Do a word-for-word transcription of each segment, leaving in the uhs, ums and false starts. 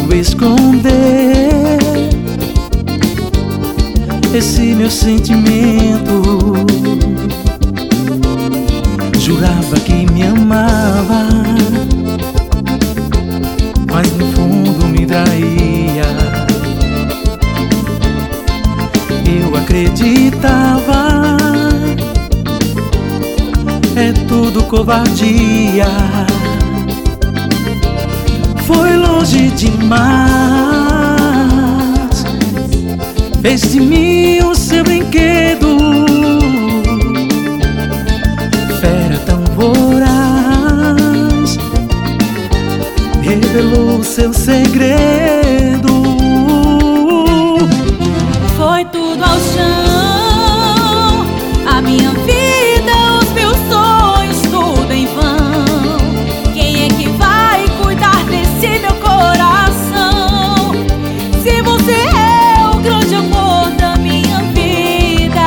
esconder esse meu sentimento. Jurava que me amava, mas no fundo me traía. Eu acreditava, é tudo covardia. Foi longe demais, fez de mim o seu brinquedo. Fera tão voraz, revelou o seu segredo. Foi tudo ao chão, a minha vida, os meus sonhos, tudo em vão. Quem é que vai cuidar desse meu coração? Se você é o grande amor da minha vida,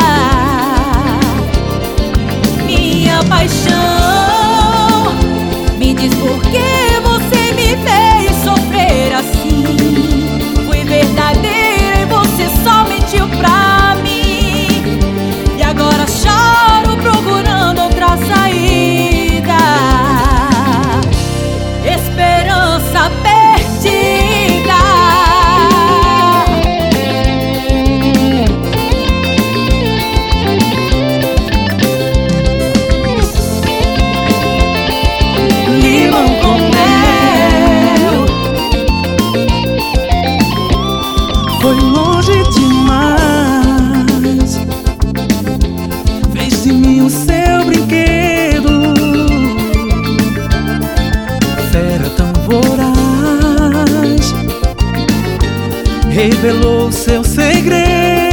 minha paixão, me diz por que você me fez sofrer assim. Fui verdadeira e você só mentiu pra mim, e agora choro procurando outra saída. Esperança perdida. Limão com mel, foi longe demais, fez de mim o seu brinquedo. Fera tão voraz, revelou o seu segredo.